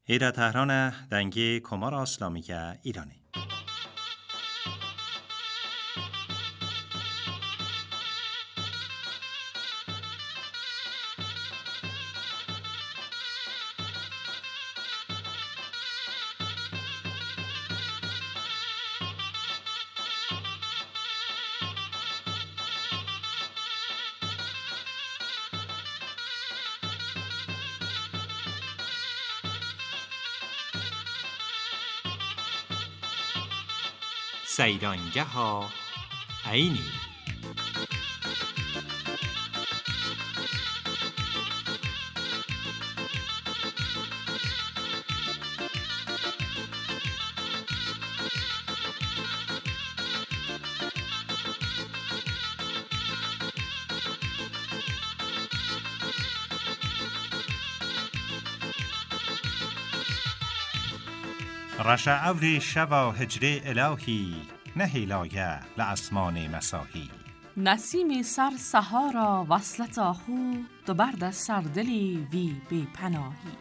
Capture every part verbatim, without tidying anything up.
ایرا تهران دنگی کمار اسلامیگه ایرانی. سیرانگه ها عینی. رشع اوری شوا هجری الهی نهی لایه لعصمان مساهی. نسیم سر سهارا وصلت آخو دو برد سردلی وی بی پناهی.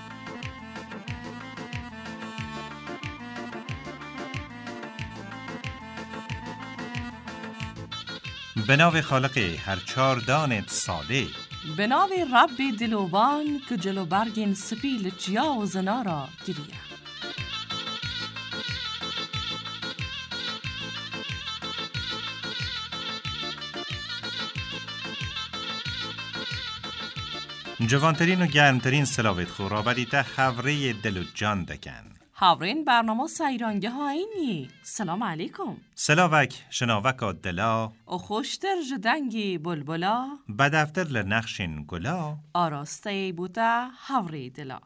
به نام خالق هر چار دانت ساده، به نام رب دلوان که جلو برگین سپیل جیا و زنا را گریه. جوانترین و گرمترین سلاوت خورا بدیده حوره دل و جان دکن. حورین برنامه سیرانگه ها اینی. سلام علیکم. سلاوک شناوک دلا او خوشتر جدنگی بلبلا بدفتر لنخشین گلا آراسته بوده حوره دلا.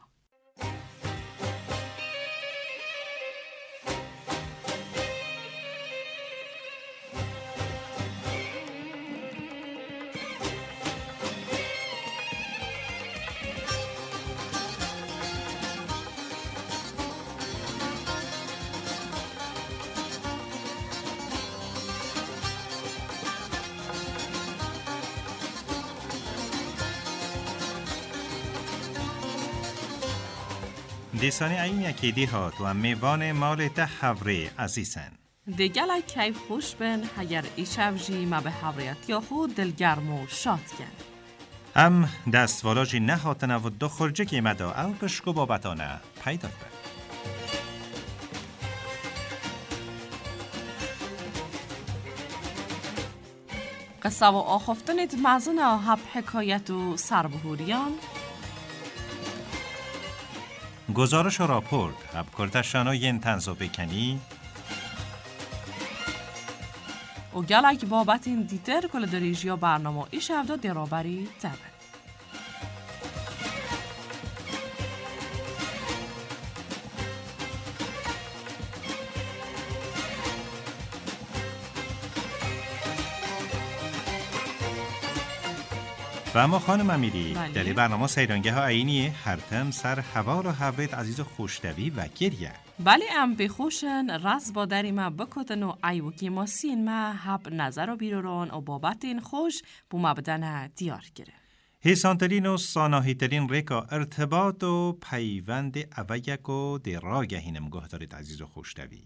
دیسانی این یکی دی هات و میوان مال ده حوره عزیزن. دیگل کیف خوش بن اگر ایشو جی ما به حوریت یا خود دلگرم و شاد کن. ام دستوالاجی نهاتنه و دو خرجه که مدا او پشکو بابتانه پیدا بر. قصه و آخفتنت مزن هب حکایت و سربهوریان گزارش و راپورت هب کردشانو ین تنزو بکنی و گلک بابت این دیتر کل دریجیا برنامه ایش افدا درابری تبه. و اما خانم امیری بله. در برنامه سیرانگه ها عینی هر تم سر هوا رو حوید عزیز و خوشتوی و گریه. بله ام بخوشن رز با دری ما بکتن و ایوکی ما سین ما حب نظر و بیرون و بابت این خوش بو ما بدن دیار گره. حیثانترین و ساناهیترین ریکا ارتباط و پیوند اویک و دراگه هینم گه دارید عزیز و خوشتوی.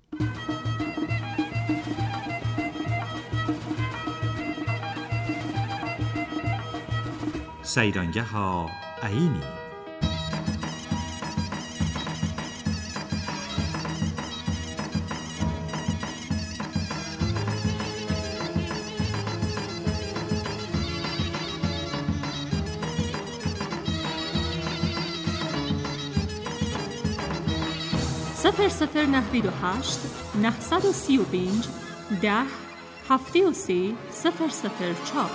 سیرانگه ها عینی. صفر صفر نهوی دو هشت نهصد و سی و پنج ده هفته و سی صفر صفر چار.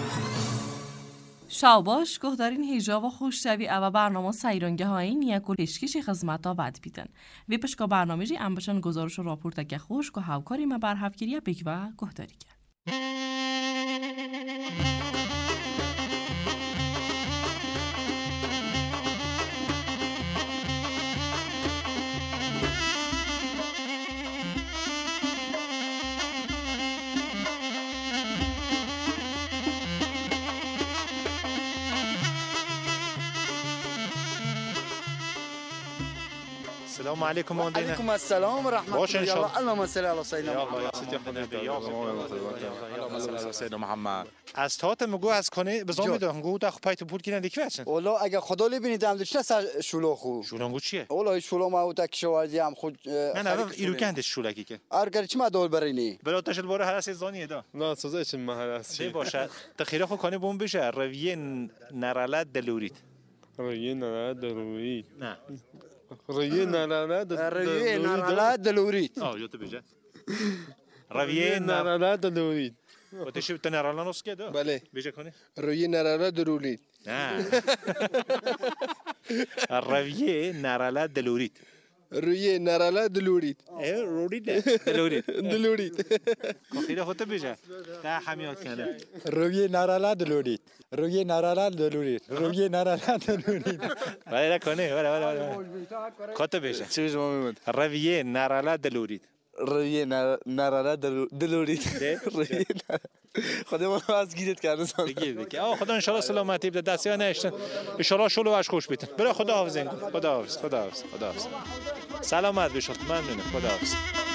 شاوباش گه دارین هیجا و خوشتوی او برنامه سیرانگه ها این یک و پیشکش خدمت ها بد بیدن. وی پشکا برنامه جی ام بشن گزارش و راپورت که خوش که هاوکاری ما بر هفگیری بگ و گه داری که. السلام علیکم ماندینه. علیکم السلام و رحمت باشه الله. انشالله. اللهم صل علی سیدنا محمد. از تات مگو از کنه بزام میده گو تا پایت پول کینه دیکوچن. اولا اگه خدا لبینید هم داشته سر شلو خو. شولانگو چیه؟ اولا شلو ما اوتا کشوارزی هم خود. نه نه ایرو کندش شولکی که. ارگر چی ما دول برینی؟ برای تاشل باره هر از زانی دا. نه سوزه چی محل است. چی باشه؟ تخیره خو کنه بوم بشه رویه نرالت دلورید. رویه نرالت دلورید. نه. رویه نرالت رویه نرالت دلورید. آه یوتو بشه. رویه نرالت دلورید. و تشی تو نرالان است که دا؟ بله. بیچه کنی؟ رویه نرالت دلورید. نه. رویه نرالت دلورید. رویه نرالت دلورید. اه رورید نه دلورید. دلورید. خیلی خودت بیچه. ده همیات کنه. رویه نرالت دلورید. رویه نرالت دلورید. رویه نرالت دلورید. ولی کنه ولی ولی ولی. خودت بیچه. چی بشه مامون؟ رویه نرالت دلورید. رویه نرالت دلورید. رویه خدا ما از گیرت کرده سان. بگیر بگیر. آه خدا انشالله سلامتی بده دستی ها نشتن. انشالله شلو واش خوش بیتن. برای خدا حافظ این. خدا حافظ. خدا حافظ. خدا حافظ. سلامت باشید. ممنونم. خدا حافظ.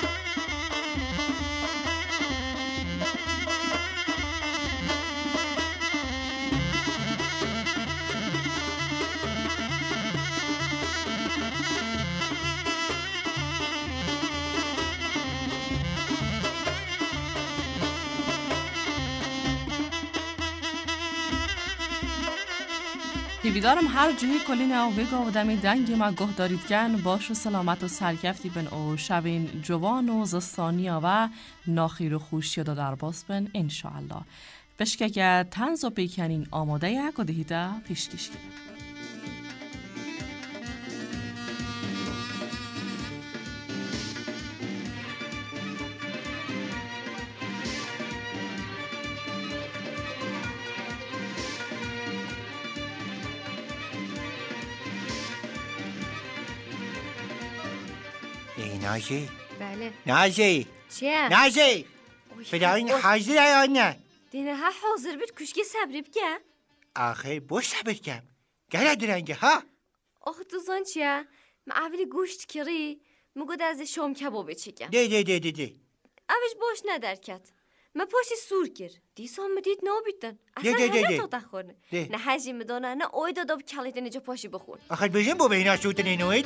هیویدارم هر جوی کلین او بگا و دمی دنگ ما گه دارید کن باش و سلامت و سرکفتی بن او شبین جوان و زستانی و ناخیر و خوشی دا در باز بن انشاءالله. بشکه که تنز و پیکنین آماده یک و دهیده پیشکش کنید. نازی؟ بله نازی؟ چیه؟ نازی؟ فداین حاضر یا نه؟ دینه ها حاضر بید کشکی صبری بگه؟ آخه باش صبر کم گره درنگه ها؟ آخه تو زن چیه؟ من اولی گوشت کری مگود از شام کبابه چگه ده ده ده ده ده اوش باش ندرکت من پاشی سور گر دیسا هم دید نابیدن اصلا ده ده ده همه ده. تا تخورنه ده. نه حجی میدانه نه اوی دادا بکلیت نجا پاشی بخور آخه بجن با بینا شوتن اینوید؟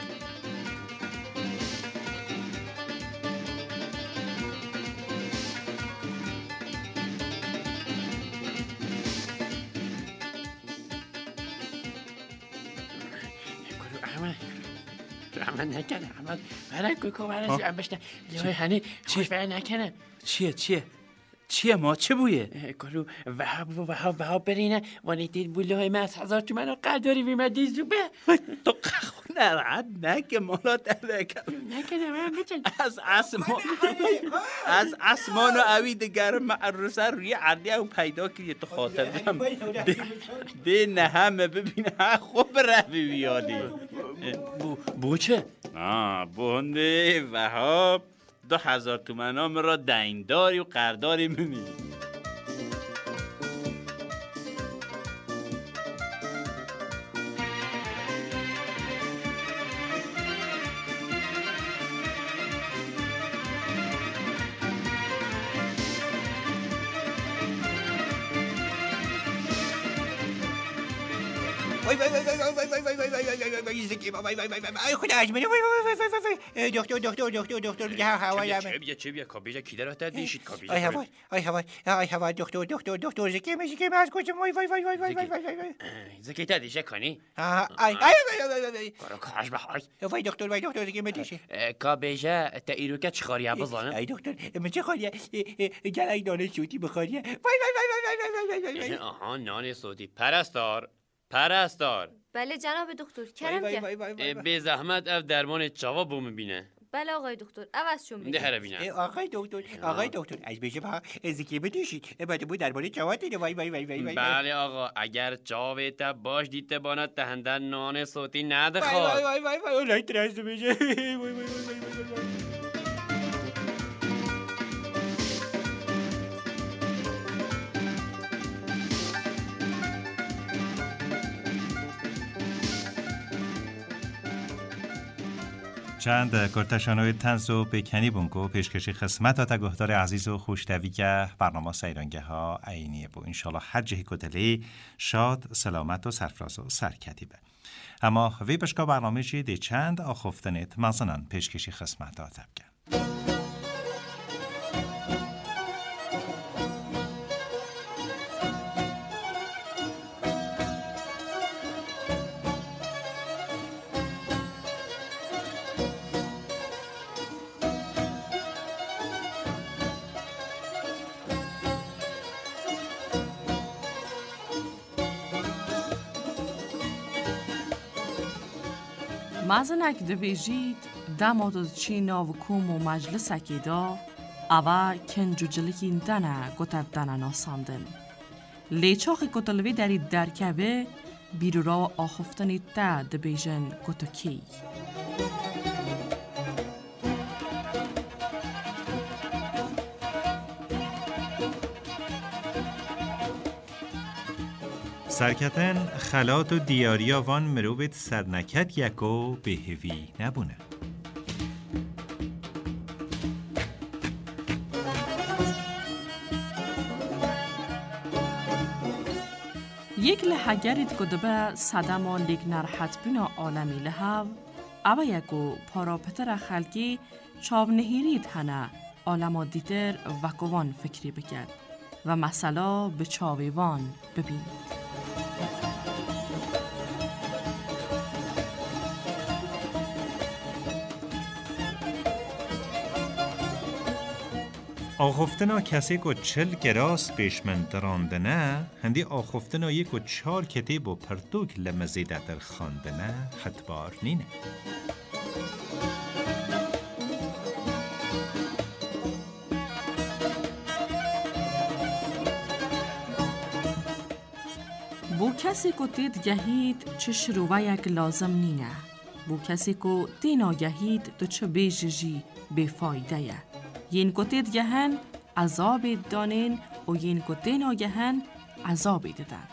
عمل نکنه عمل برای کوی کو برای جمع بشنه لیوی هنی خوش برای نکنه چیه چیه چیه ما چه بویه کرو وهاب و وهاب وهاب برینه وانی دید بولوهای من از هزار تومن و قداری بیمدی زوبه تو قخون نرعد نکه مالا دلکم نکنه من بچن از اسمان از اسمان و اوی دگر معروسه روی عردیه و پیدا کردی تو خاطر دارم ده نه همه ببینه خوب روی بیادی بو چه؟ آه بونده وهاب دو هزار تومن ها مرا دینداری و قرداری میمی وای وای وای وای وای وای وای وای وای وای وای زکی وای وای وای وای خدا اجمنه وای وای وای وای وای دکتر دکتر دکتر دکتر دیگه هوا یا چه بیا چه بیا کابیجا کی در تا دیشید کابیجا آی هوا آی هوا آی هوا دکتر دکتر دکتر زکی میشه که از کجا وای وای وای وای وای وای وای زکی تا دیشه کنی آی آی وای وای وای کارو کاش بخوای وای دکتر وای دکتر زکی میشه کابیجا تا ایرو که چخاریا بزنه ای دکتر من چه خالیه گلای دانه شوتی بخوریه وای وای وای وای وای وای وای آها نان صوتی پرستار پرستار بله جناب دکتر کرم که به زحمت اف درمان چاوا بو میبینه بله آقای دکتر عوض شون ده هر بینه آقای دکتر آقای دکتر از بشه با زکی بدیشید بعد بود درباره چاوا دیده وای وای وای وای بله آقا اگر چاوه تا باش دیته بانا دهنده نان صوتی ندخواد وای وای وای وای وای ترس بشه وای وای وای وای چند کرتشانوی تنز و بکنی بونکو پیشکشی خسمت تا گهدار عزیز و خوشتوی که برنامه سیرانگه ها عینیه بو انشالله هر جهی کدلی شاد سلامت و سرفراز و سرکتی به. اما وی بشکا برنامه چی دی چند آخفتنیت مزنان پیشکشی خسمت ها تبگن. مازنک دبیجید داماد چی ناو کوم و مجلس اکیدا اوا کنجو جلکین دنه گتر دنه ناساندن لیچاق کتلوی داری درکبه بیرو را آخفتنی تا دبیجن گتو کی سرکتن خلات و دیاریا وان مروبت سرنکت یکو بهوی نبونه. یک لحگرید کدبه صدما لیگ نرحت بنا عالمی لحو اوه یکو پارا پتر خلکی چاو نهیرید هنه عالما دیتر وکوان فکری بکرد و مسئله به چاویوان ببینید. آخفتنا کسی که چل گراس پیشمن دراندنه هندی آخفتنا یک و چار کتیب و پرتوک لمزیده در خاندنه حتبار نینه. بو کسی که تید گهید چه شروع یک لازم نینه. بو کسی که تینا گهید تو چه بیجی بفایده یه. ین کتید گهن عذاب دانین و ین کتینا گهن عذاب دادن.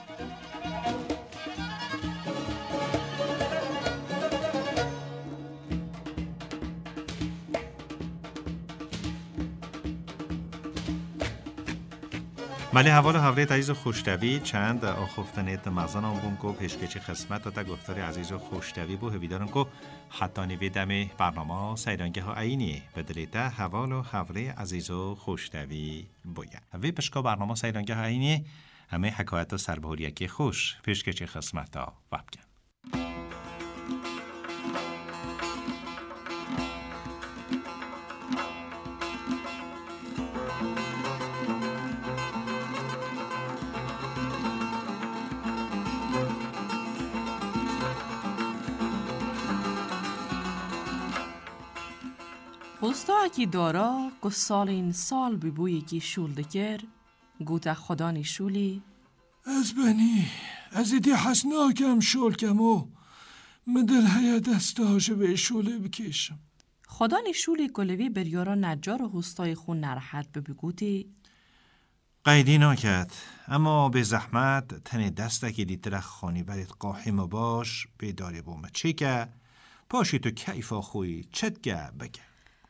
مالی حوال حوریت عزیز و خوشتوی چند آخفتنیت مزان آنگون کو پیشکچی خسمت تا گفتاری عزیز و خوشتوی بو هویدارن کو حتی نیوی دم برنامه سیرانگه ها عینی بدلیتا حوال و حوری عزیز و خوشتوی بویا وی پشکا برنامه سیرانگه ها عینی همه حکایت و سربهوریکی خوش پیشکچی خسمت تا وابگن. هستا اکی دارا که سال این سال ببویی که شول دکر گوتا خدانی شولی از بنی از ایدی حسناکم شول کمو من دل هیا دستاش به شوله بکشم خدانی شولی کلوی بریارا نجار و هستای خون نرحت ببگوتی قیدی ناکد اما به زحمت تن دسته که دیتر خانی برید قاحم باش بیداری بومه چی که پاشی تو کیفا خوی چدگه بگه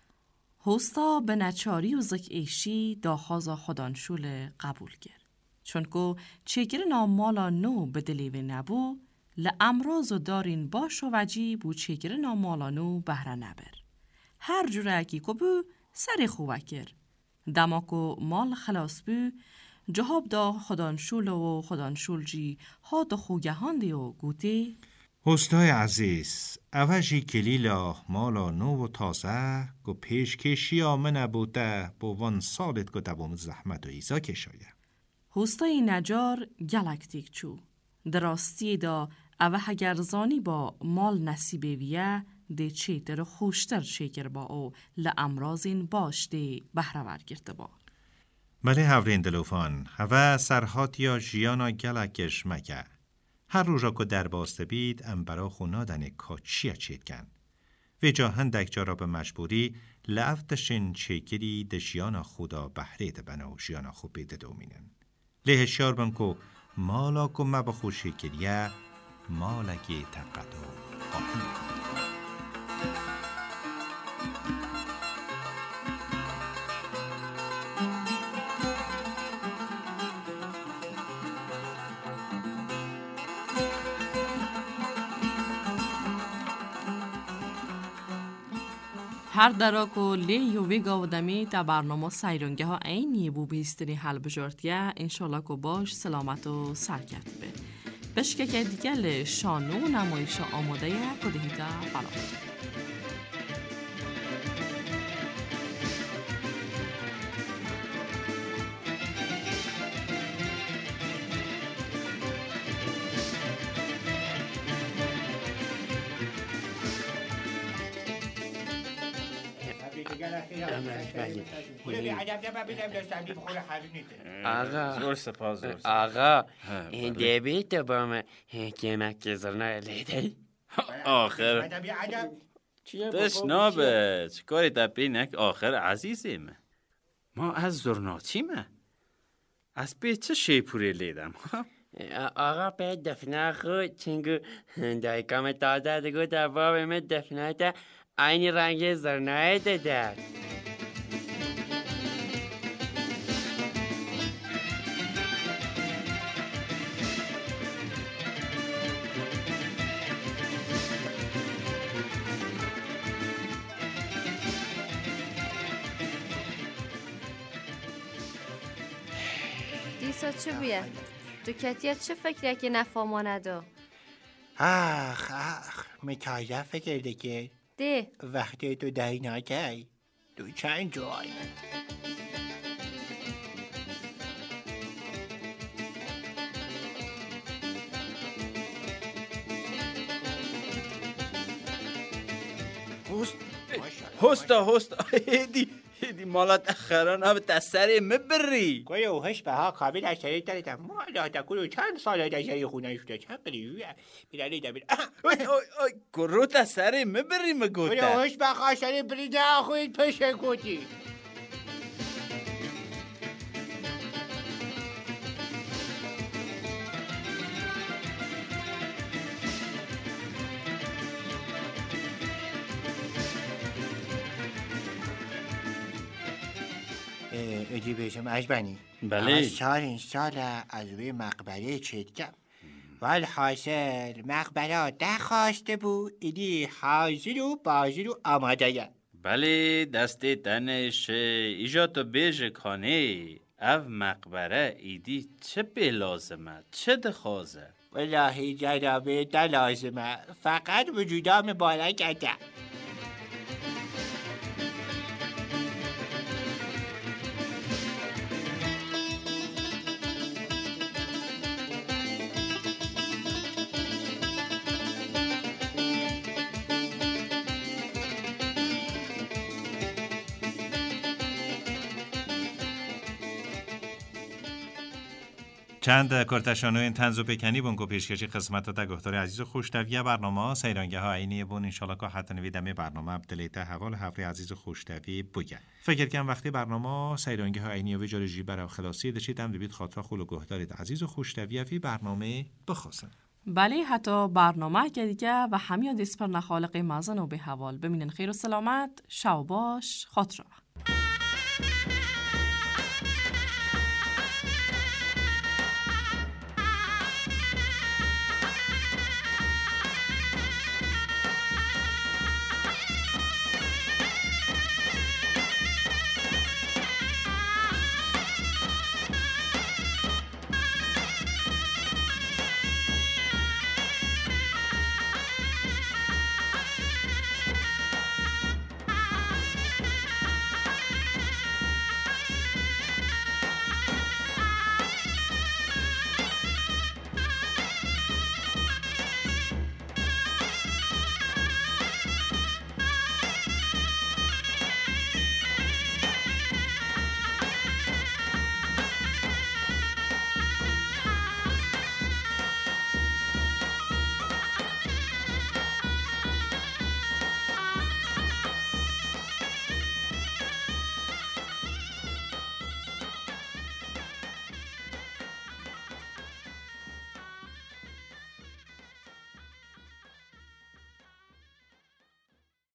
هستا به نچاری و زک ایشی داخازا خدانشول قبول کرد. چون که چگر نامالا نو به دلیوه نبو لامراض و دارین باش و وجی بو چگر نامالا نو بهره نبر. هر جوره اکی که بو سر خوبه کرد. دما که مال خلاص بو جهاب دا خدانشول و خدانشول جی ها دا خوگهان دی و گوتی هستای عزیز اوجی کلیلا مالا نو و تازه گو پیش کشی آمنه بوده با وان سالت گو دوام زحمت و ایزا کشایه هستای نجار گلکتیک چو دراستی دا اوه هگرزانی با مال نصیبه ویه ده چیتر خوشتر شکر با او لامرازین باش ده بهرور گرده با بله هورین دلوفان هوا سرحات یا جیانا گلکش مگه هر رو را که در باسته بید انبرا خونادن کاچیه چیدگن و جا هندک جا را به مجبوری لفتشن چیگری ده جیانا خودا بحره ده بنا و جیانا خوب بیده دومینن لیه شار بن که مالا که مبخوشی کریه مالا که تقدو آهن کن هر دراک و لی و ویگا و دمی تا برنامه سایرانگه ها اینی بو بیستری حل بجارتیه انشالله که باش سلامت و سرکت به بشکه که دیگه شانو نمایش آماده یه کدهیتا بلافت آقا سپاس آقا این دیبیت با من کمک گذرنا لیده آخر تشنابه چکاری تبی نک آخر عزیزیم ما از زرناچیمه از به چه شیپوری لیدم آقا به دفنه خود چنگو دایکام تازه دگو در باب من دفنه تا اینی رنگ زرنای داد دیسا چه بیه؟ تو کتیت چه فکریه که نفهمانه دو؟ آخ آخ متازه فکر دکر ده وقتی تو دهی ناکی تو چند جای هست هستا هستا هیدی هیدی مالات اخران هم تسری مبری کوی اوهش به ها کابل اشتری داریدم مالا تکولو چند سال داشتری خونه شده چند قلیوی بیرانی دابیر اوی اوی اوی کرو تسری مبری مگوتا کوی اوهش به خاشتری بریده خوید پشه کتی ادی بشم اجبانی بله از سال این سال از روی مقبره چیدکم والحاصل مقبره ده خواسته بود ایدی حاضر و بازر و آماده یم بله دست تنش ایجا تو بیج کانه او مقبره ایدی چه به لازمه چه دخوازه والله جنابه ده لازمه فقط وجودام بالا کرده چند کرتشانو این تنز و بکنی بونگو پیشکشی خدمت تا گفتار عزیز و خوشتویه برنامه سیرانگه ها اینی بون انشالله که حتی نویدم برنامه ابدلیت حوال حفری عزیز و خوشتوی بگه فکر کنم وقتی برنامه سیرانگه ها اینی و جاری جی برای خلاصی داشتم دبید خاطر خول و گهدارید عزیز و خوشتویه فی برنامه بخواستم بله حتی برنامه که دیگه و همین دیسپر نخالق مزن و به حوال بمینن خیر و سلامت شو باش خاطر